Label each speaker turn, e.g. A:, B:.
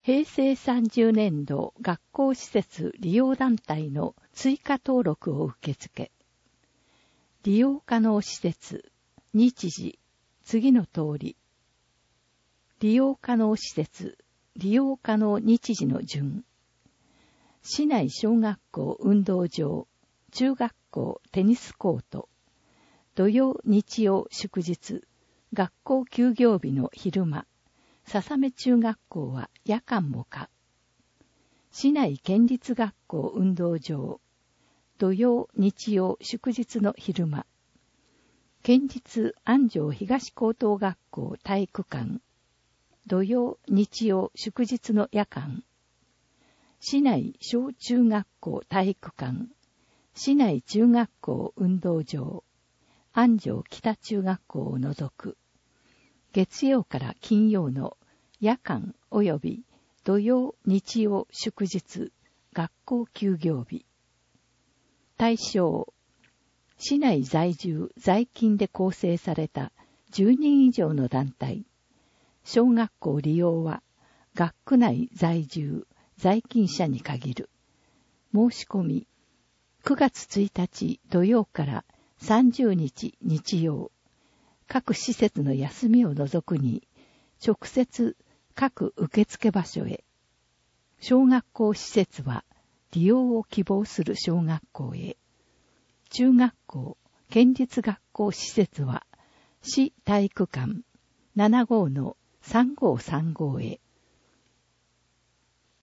A: 平成30年度学校施設利用団体の追加登録を受け付け、利用可能施設、日時、次の通り。利用可能施設、利用可能日時の順。市内小学校運動場、中学校テニスコート。土曜、日曜、祝日、学校休業日の昼間。笹目中学校は夜間も可。市内県立学校運動場。土曜、日曜、祝日の昼間。県立安城東高等学校体育館。土曜、日曜、祝日の夜間。市内小中学校体育館。市内中学校運動場。安城北中学校を除く。月曜から金曜の夜間及び土曜、日曜、祝日、学校休業日。対象、市内在住、在勤で構成された10人以上の団体。小学校利用は学区内在住、在勤者に限る。申し込み、9月1日土曜から30日日曜。各施設の休みを除くに、直接各受付場所へ。小学校施設は利用を希望する小学校へ。中学校、県立学校施設は市体育館75-3535へ。